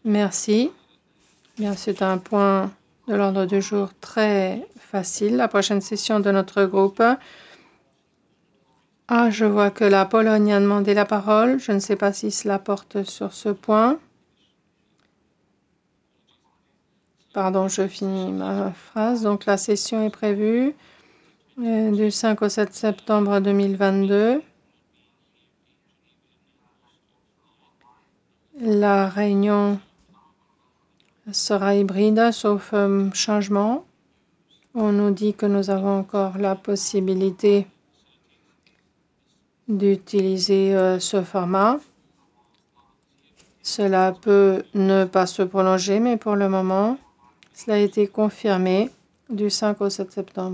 Merci. Bien, c'est un point de l'ordre du jour très facile. La prochaine session de notre groupe. Ah, je vois que la Pologne a demandé la parole. Je ne sais pas si cela porte sur ce point. Pardon, je finis ma phrase. Donc, la session est prévue du 5 au 7 septembre 2022. La réunion sera hybride, sauf changement. On nous dit que nous avons encore la possibilité d'utiliser ce format. Cela peut ne pas se prolonger, mais pour le moment, cela a été confirmé du 5 au 7 septembre.